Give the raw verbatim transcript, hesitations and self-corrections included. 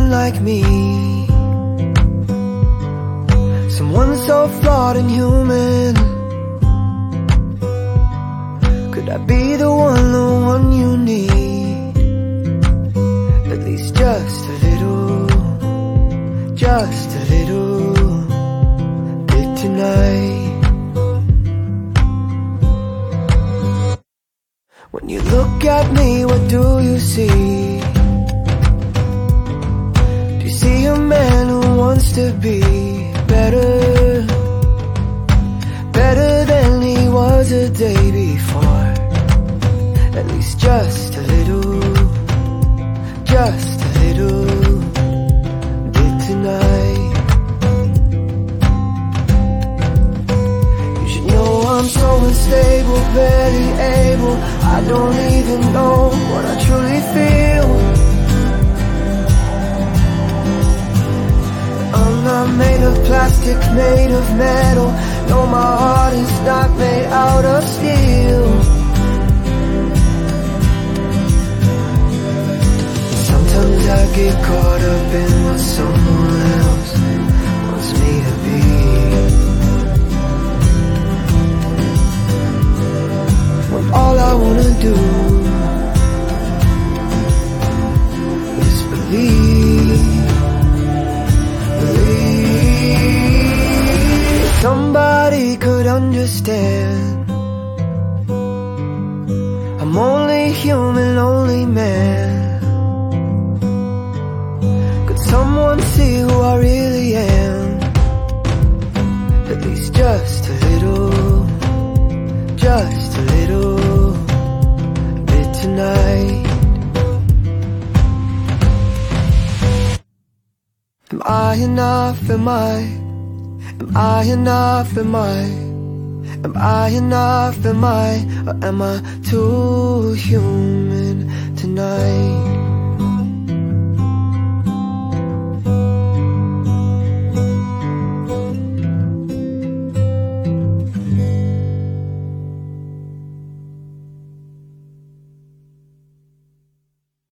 someone like me, someone so flawed and human. Could I be the one, the one you need? At least just a little, just a little bit tonight. When you look at me, what do you see? Do you see a man who wants to be better, better than he was the day before? At least just a little, just a little bit tonight. You should know I'm so unstable, barely able. I don't even know what I truly feel. I'm not made of plastic, made of metal. No, my heart is not made out of steel. Sometimes I get caught up in what someone else wants me to be. When all I wanna do is believe, believe. If somebody could understand, I'm only human, only man. Could someone see who I really am? At least just a little, just a little bit tonight. Am I enough, am I? Am I enough, am I? Am I enough, am I? Or am I too human tonight?